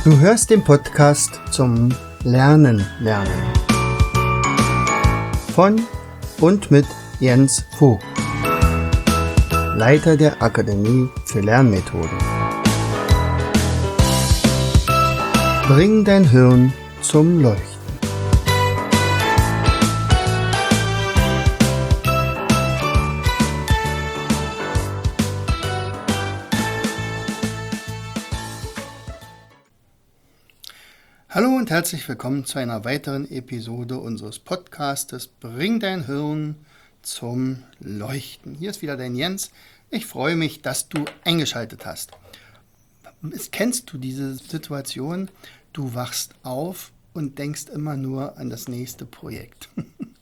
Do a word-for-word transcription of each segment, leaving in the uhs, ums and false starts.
Du hörst den Podcast zum Lernen lernen von und mit Jens Vogt, Leiter der Akademie für Lernmethoden. Bring dein Hirn zum Leuchten. Hallo und herzlich willkommen zu einer weiteren Episode unseres Podcastes Bring dein Hirn zum Leuchten. Hier ist wieder dein Jens. Ich freue mich, dass du eingeschaltet hast. Kennst du diese Situation? Du wachst auf und denkst immer nur an das nächste Projekt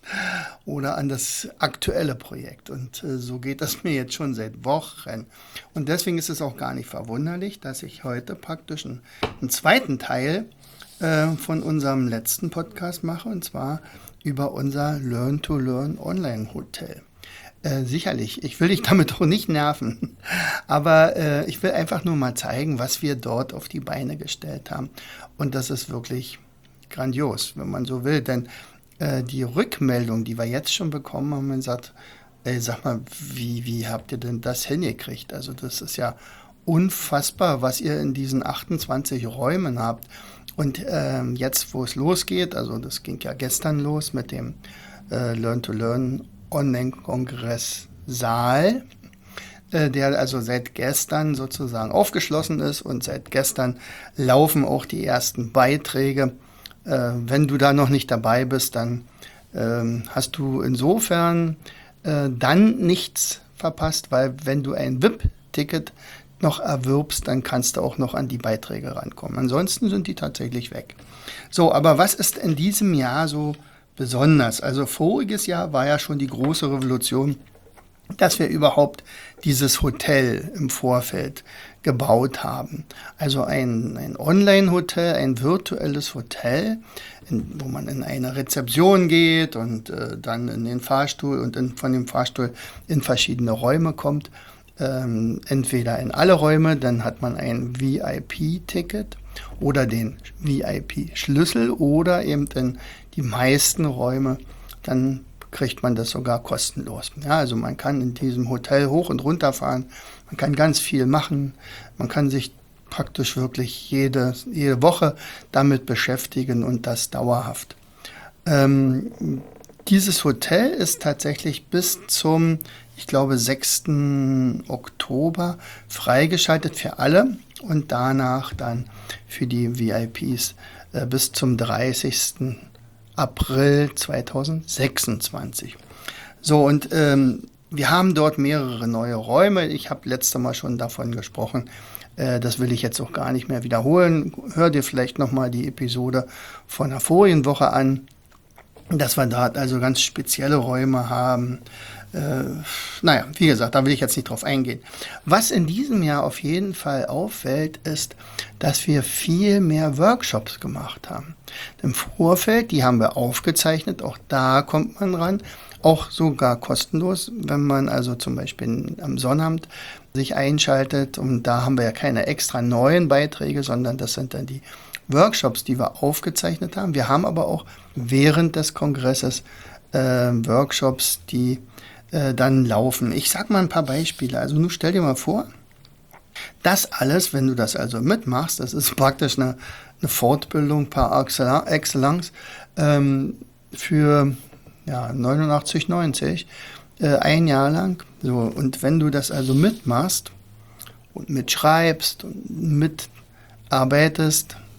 oder an das aktuelle Projekt. Und äh, so geht das mir jetzt schon seit Wochen. Und deswegen ist es auch gar nicht verwunderlich, dass ich heute praktisch einen, einen zweiten Teil von unserem letzten Podcast mache, und zwar über unser Learn-to-Learn Online-Hotel. Äh, sicherlich, ich will dich damit auch nicht nerven, aber äh, ich will einfach nur mal zeigen, was wir dort auf die Beine gestellt haben. Und das ist wirklich grandios, wenn man so will, denn äh, die Rückmeldung, die wir jetzt schon bekommen haben, man sagt, ey, sag mal, wie, wie habt ihr denn das hingekriegt? Also das ist ja unfassbar, was ihr in diesen achtundzwanzig Räumen habt. Und ähm, jetzt, wo es losgeht, also das ging ja gestern los mit dem äh, Learn-to-Learn Online-Kongress Saal, äh, der also seit gestern sozusagen aufgeschlossen ist, und seit gestern laufen auch die ersten Beiträge. Äh, wenn du da noch nicht dabei bist, dann äh, hast du insofern äh, dann nichts verpasst, weil wenn du ein V I P-Ticket noch erwirbst, dann kannst du auch noch an die Beiträge rankommen. Ansonsten sind die tatsächlich weg. So, aber was ist in diesem Jahr so besonders? Also voriges Jahr war ja schon die große Revolution, dass wir überhaupt dieses Hotel im Vorfeld gebaut haben. Also ein, ein Online-Hotel, ein virtuelles Hotel, in, wo man in eine Rezeption geht und äh, dann in den Fahrstuhl und in, von dem Fahrstuhl in verschiedene Räume kommt. Ähm, entweder in alle Räume, dann hat man ein V I P-Ticket oder den V I P-Schlüssel, oder eben in die meisten Räume, dann kriegt man das sogar kostenlos. Ja, also man kann in diesem Hotel hoch und runter fahren, man kann ganz viel machen, man kann sich praktisch wirklich jede, jede Woche damit beschäftigen, und das dauerhaft. Ähm, dieses Hotel ist tatsächlich bis zum, ich glaube, sechsten Oktober freigeschaltet für alle und danach dann für die V I Ps äh, bis zum dreißigsten April zweitausendsechsundzwanzig. So, und ähm, wir haben dort mehrere neue Räume. Ich habe letztes Mal schon davon gesprochen. Äh, das will ich jetzt auch gar nicht mehr wiederholen. Hör dir vielleicht nochmal die Episode von der vorigen Woche an, dass wir dort also ganz spezielle Räume haben. Äh, naja, wie gesagt, da will ich jetzt nicht drauf eingehen. Was in diesem Jahr auf jeden Fall auffällt, ist, dass wir viel mehr Workshops gemacht haben. Im Vorfeld, die haben wir aufgezeichnet, auch da kommt man ran, auch sogar kostenlos, wenn man also zum Beispiel am Sonnabend sich einschaltet, und da haben wir ja keine extra neuen Beiträge, sondern das sind dann die Workshops, die wir aufgezeichnet haben. Wir haben aber auch während des Kongresses äh, Workshops, die äh, dann laufen. Ich sag mal ein paar Beispiele. Also nun stell dir mal vor, das alles, wenn du das also mitmachst, das ist praktisch eine, eine Fortbildung par excellence ähm, für ja, neunundachtzig neunzig, äh, ein Jahr lang. So, und wenn du das also mitmachst und mitschreibst und mitarbeitest,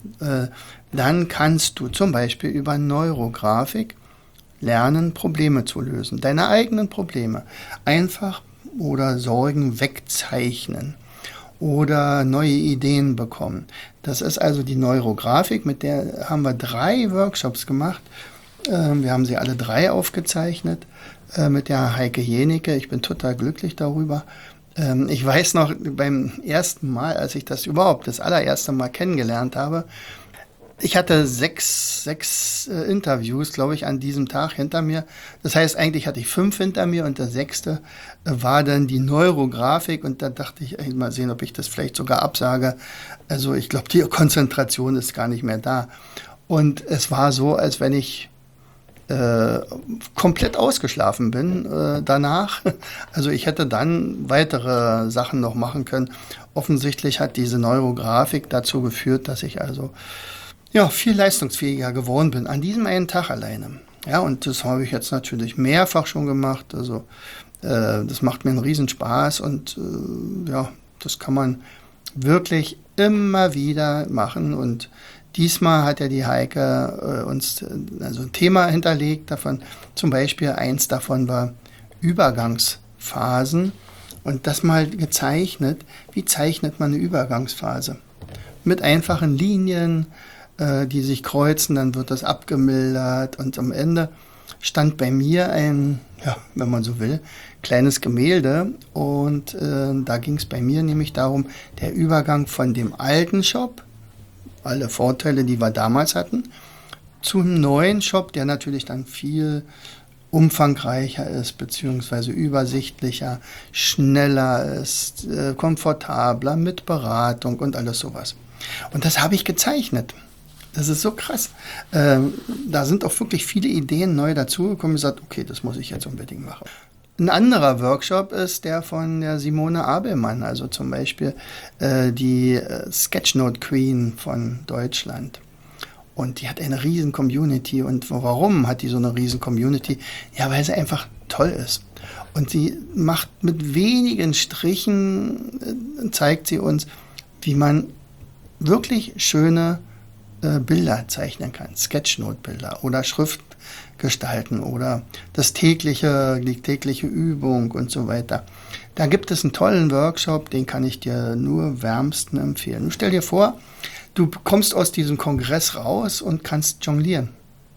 dann kannst du zum Beispiel über Neurografik lernen, Probleme zu lösen. Deine eigenen Probleme. Einfach oder Sorgen wegzeichnen oder neue Ideen bekommen. Das ist also die Neurografik, mit der haben wir drei Workshops gemacht. Wir haben sie alle drei aufgezeichnet mit der Heike Jenecke. Ich bin total glücklich darüber. Ich weiß noch, beim ersten Mal, als ich das überhaupt das allererste Mal kennengelernt habe, Ich hatte sechs, sechs äh, Interviews, glaube ich, an diesem Tag hinter mir. Das heißt, eigentlich hatte ich fünf hinter mir und der sechste äh, war dann die Neurografik und da dachte ich, ey, mal sehen, ob ich das vielleicht sogar absage. Also ich glaube, die Konzentration ist gar nicht mehr da. Und es war so, als wenn ich äh, komplett ausgeschlafen bin äh, danach. Also ich hätte dann weitere Sachen noch machen können. Offensichtlich hat diese Neurografik dazu geführt, dass ich also ja, viel leistungsfähiger geworden bin, an diesem einen Tag alleine. Ja, und das habe ich jetzt natürlich mehrfach schon gemacht. Also äh, das macht mir einen Riesenspaß und äh, ja, das kann man wirklich immer wieder machen. Und diesmal hat ja die Heike äh, uns äh, also ein Thema hinterlegt davon. Zum Beispiel eins davon war Übergangsphasen und das mal gezeichnet. Wie zeichnet man eine Übergangsphase? Mit einfachen Linien, die sich kreuzen, dann wird das abgemildert und am Ende stand bei mir ein, ja, wenn man so will, kleines Gemälde und äh, da ging es bei mir nämlich darum, der Übergang von dem alten Shop, alle Vorteile, die wir damals hatten, zum neuen Shop, der natürlich dann viel umfangreicher ist, beziehungsweise übersichtlicher, schneller ist, äh, komfortabler, mit Beratung und alles sowas. Und das habe ich gezeichnet. Das ist so krass. Ähm, da sind auch wirklich viele Ideen neu dazugekommen. Ich habe gesagt, okay, das muss ich jetzt unbedingt machen. Ein anderer Workshop ist der von der Simone Abelmann, also zum Beispiel äh, die äh, Sketchnote Queen von Deutschland. Und die hat eine riesen Community. Und warum hat die so eine riesen Community? Ja, weil sie einfach toll ist. Und sie macht mit wenigen Strichen, äh, zeigt sie uns, wie man wirklich schöne Bilder zeichnen kann, Sketchnote-Bilder oder Schrift gestalten oder das tägliche, die tägliche Übung und so weiter. Da gibt es einen tollen Workshop, den kann ich dir nur wärmsten empfehlen. Du stell dir vor, du kommst aus diesem Kongress raus und kannst jonglieren.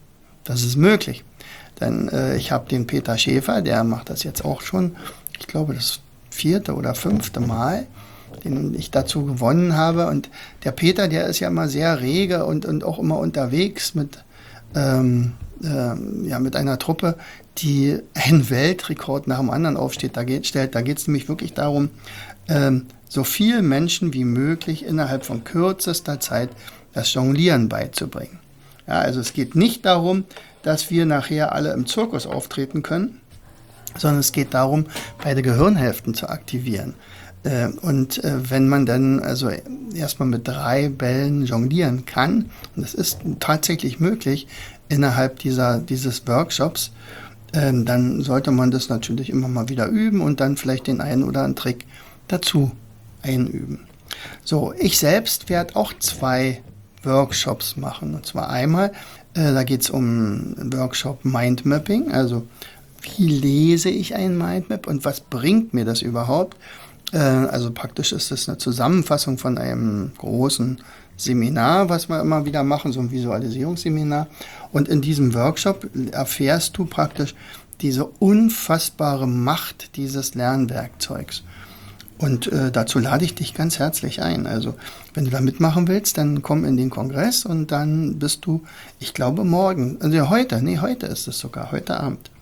Das ist möglich. Denn äh, ich habe den Peter Schäfer, der macht das jetzt auch schon, ich glaube das vierte oder fünfte Mal, den ich dazu gewonnen habe. Und der Peter, der ist ja immer sehr rege und, und auch immer unterwegs mit, ähm, ähm, ja, mit einer Truppe, die einen Weltrekord nach dem anderen aufsteht. Da geht, stellt, da geht es nämlich wirklich darum, ähm, so vielen Menschen wie möglich innerhalb von kürzester Zeit das Jonglieren beizubringen. Ja, also es geht nicht darum, dass wir nachher alle im Zirkus auftreten können, sondern es geht darum, beide Gehirnhälften zu aktivieren. Und wenn man dann also erstmal mit drei Bällen jonglieren kann, und das ist tatsächlich möglich innerhalb dieser, dieses Workshops, dann sollte man das natürlich immer mal wieder üben und dann vielleicht den einen oder anderen Trick dazu einüben. So, ich selbst werde auch zwei Workshops machen. Und zwar einmal, da geht es um einen Workshop Mindmapping, also wie lese ich ein Mindmap und was bringt mir das überhaupt? Also praktisch ist das eine Zusammenfassung von einem großen Seminar, was wir immer wieder machen, so ein Visualisierungsseminar. Und in diesem Workshop erfährst du praktisch diese unfassbare Macht dieses Lernwerkzeugs. Und äh, dazu lade ich dich ganz herzlich ein. Also wenn du da mitmachen willst, dann komm in den Kongress und dann bist du, ich glaube morgen, also heute, nee, heute ist es sogar, heute Abend.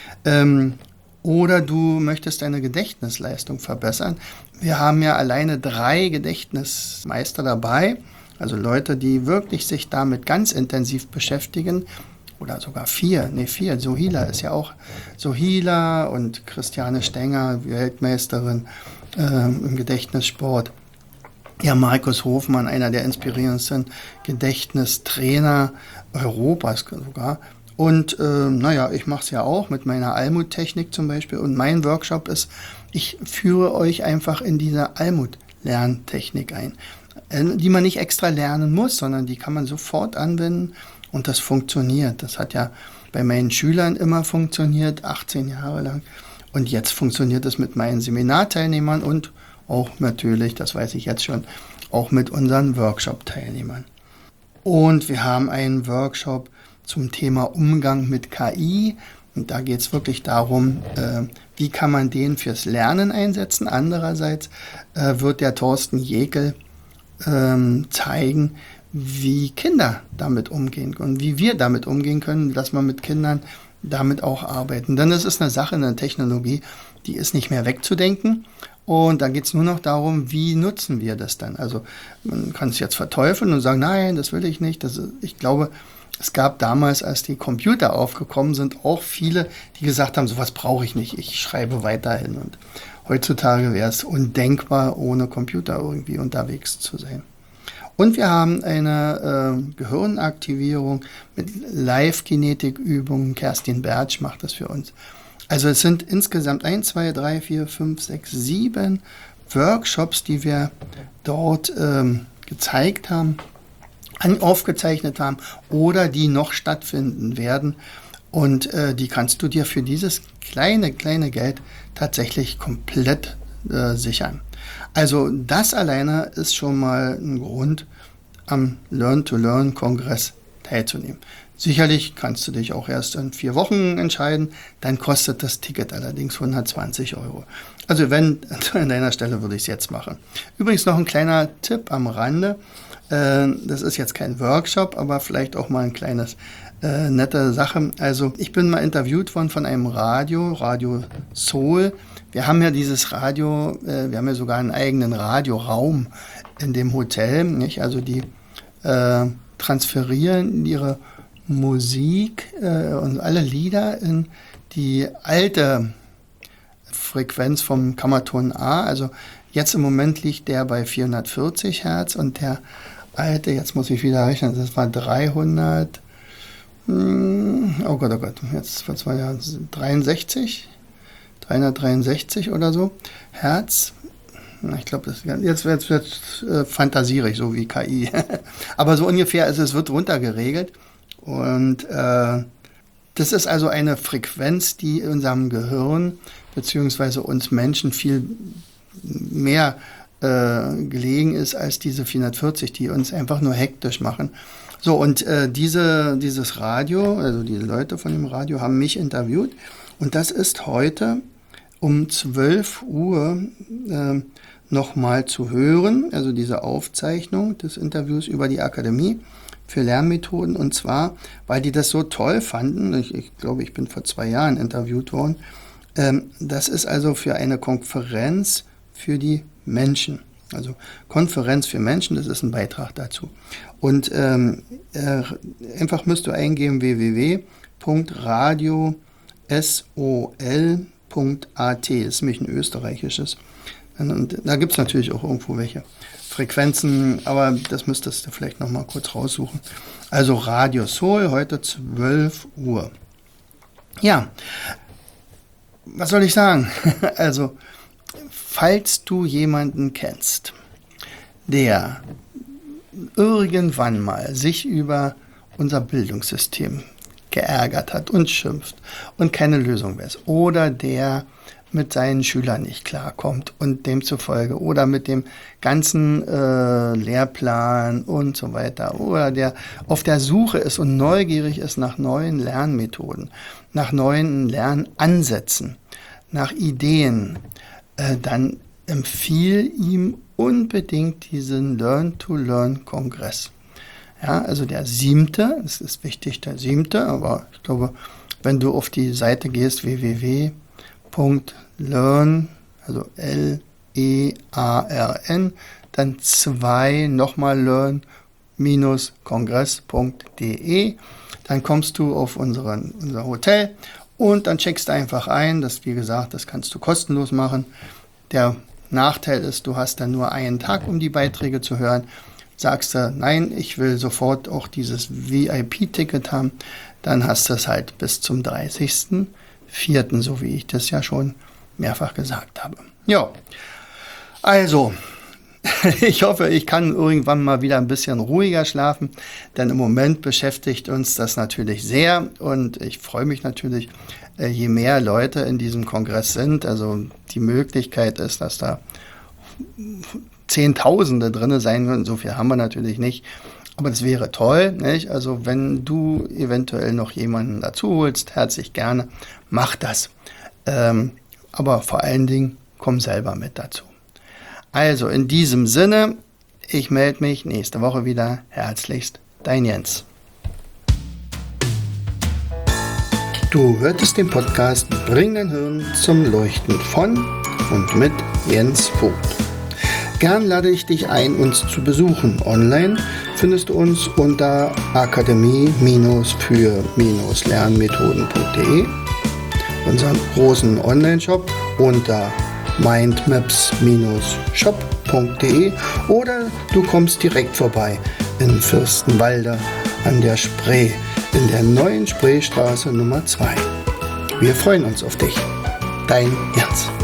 Ähm, Oder du möchtest deine Gedächtnisleistung verbessern. Wir haben ja alleine drei Gedächtnismeister dabei, also Leute, die wirklich sich damit ganz intensiv beschäftigen. Oder sogar vier, nee vier, Sohila ist ja auch Sohila und Christiane Stenger, Weltmeisterin äh, im Gedächtnissport. Ja, Markus Hofmann, einer der inspirierendsten Gedächtnistrainer Europas sogar. Und äh, naja, ich mache es ja auch mit meiner Almut-Technik zum Beispiel. Und mein Workshop ist, ich führe euch einfach in diese Almut-Lerntechnik ein, äh, die man nicht extra lernen muss, sondern die kann man sofort anwenden und das funktioniert. Das hat ja bei meinen Schülern immer funktioniert, achtzehn Jahre lang. Und jetzt funktioniert es mit meinen Seminarteilnehmern und auch natürlich, das weiß ich jetzt schon, auch mit unseren Workshop-Teilnehmern. Und wir haben einen Workshop zum Thema Umgang mit K I. Und da geht es wirklich darum, äh, wie kann man den fürs Lernen einsetzen. Andererseits äh, wird der Thorsten Jekel ähm, zeigen, wie Kinder damit umgehen und wie wir damit umgehen können, dass wir mit Kindern damit auch arbeiten. Denn es ist eine Sache, eine Technologie, die ist nicht mehr wegzudenken. Und da geht es nur noch darum, wie nutzen wir das dann. Also man kann es jetzt verteufeln und sagen, nein, das will ich nicht. Das ist, ich glaube, es gab damals, als die Computer aufgekommen sind, auch viele, die gesagt haben, sowas brauche ich nicht, ich schreibe weiterhin. Und heutzutage wäre es undenkbar, ohne Computer irgendwie unterwegs zu sein. Und wir haben eine äh, Gehirnaktivierung mit Live-Genetikübungen. Kerstin Bertsch macht das für uns. Also es sind insgesamt eins, zwei, drei, vier, fünf, sechs, sieben Workshops, die wir dort ähm, gezeigt haben, an, aufgezeichnet haben oder die noch stattfinden werden. Und äh, die kannst du dir für dieses kleine, kleine Geld tatsächlich komplett äh, sichern. Also das alleine ist schon mal ein Grund, am Learn-to-Learn-Kongress teilzunehmen. Sicherlich kannst du dich auch erst in vier Wochen entscheiden, dann kostet das Ticket allerdings hundertzwanzig Euro. Also wenn, an deiner Stelle würde ich es jetzt machen. Übrigens noch ein kleiner Tipp am Rande, äh, das ist jetzt kein Workshop, aber vielleicht auch mal ein kleines äh, nette Sache. Also ich bin mal interviewt worden von einem Radio, Radio Soul. Wir haben ja dieses Radio, äh, wir haben ja sogar einen eigenen Radioraum in dem Hotel, nicht? Also die äh, transferieren ihre Musik äh, und alle Lieder in die alte Frequenz vom Kammerton A. Also jetzt im Moment liegt der bei vierhundertvierzig Hertz und der alte, jetzt muss ich wieder rechnen, das war dreihundert, hm, oh Gott, oh Gott, jetzt vor zwei Jahren dreiundsechzig, dreihundertdreiundsechzig oder so Hertz. Ich glaube, jetzt wird es äh, fantasiere ich, so wie K I. Aber so ungefähr ist es, wird runtergeregelt. Und äh, das ist also eine Frequenz, die unserem Gehirn beziehungsweise uns Menschen viel mehr äh, gelegen ist als diese vierhundertvierzig, die uns einfach nur hektisch machen. So, und äh, diese, dieses Radio, also die Leute von dem Radio haben mich interviewt. Und das ist heute um zwölf Uhr äh, nochmal zu hören, also diese Aufzeichnung des Interviews über die Akademie für Lernmethoden. Und zwar, weil die das so toll fanden, ich, ich glaube, ich bin vor zwei Jahren interviewt worden, ähm, das ist also für eine Konferenz für die Menschen. Also Konferenz für Menschen, das ist ein Beitrag dazu. Und ähm, äh, einfach müsst du eingeben w w w punkt radio sol punkt a t, das ist nämlich ein österreichisches. Und da gibt es natürlich auch irgendwo welche Frequenzen, aber das müsstest du vielleicht noch mal kurz raussuchen. Also Radio Soul, heute zwölf Uhr. Ja, was soll ich sagen? Also, falls du jemanden kennst, der irgendwann mal sich über unser Bildungssystem geärgert hat und schimpft und keine Lösung weiß, oder der mit seinen Schülern nicht klarkommt und demzufolge oder mit dem ganzen äh, Lehrplan und so weiter, oder der auf der Suche ist und neugierig ist nach neuen Lernmethoden, nach neuen Lernansätzen, nach Ideen, äh, dann empfiehl ihm unbedingt diesen Learn-to-Learn-Kongress. Ja, also der siebte, es ist wichtig, der siebte, aber ich glaube, wenn du auf die Seite gehst, w w w punkt learn, also L E A R N, dann zwei, nochmal learn kongress punkt d e, dann kommst du auf unseren, unser Hotel und dann checkst du einfach ein, das wie gesagt, das kannst du kostenlos machen. Der Nachteil ist, du hast dann nur einen Tag, um die Beiträge zu hören. Sagst du, nein, ich will sofort auch dieses V I P-Ticket haben, dann hast du es halt bis zum dreißigsten vierten, so wie ich das ja schon mehrfach gesagt habe. Ja, also, ich hoffe, ich kann irgendwann mal wieder ein bisschen ruhiger schlafen, denn im Moment beschäftigt uns das natürlich sehr und ich freue mich natürlich, je mehr Leute in diesem Kongress sind, also die Möglichkeit ist, dass da Zehntausende drin sein können, so viel haben wir natürlich nicht, aber das wäre toll, nicht? Also wenn du eventuell noch jemanden dazu holst, herzlich gerne, mach das. Ähm, aber vor allen Dingen, komm selber mit dazu. Also in diesem Sinne, Ich melde mich nächste Woche wieder. Herzlichst, dein Jens. Du hörtest den Podcast Bring dein Hirn zum Leuchten von und mit Jens Vogt. Gern lade ich dich ein, uns zu besuchen. Online findest du uns unter akademie für lernmethoden punkt de, unseren großen Online-Shop unter mindmaps shop punkt de oder du kommst direkt vorbei in Fürstenwalde an der Spree in der neuen Spreestraße Nummer zwei. Wir freuen uns auf dich. Dein Jens.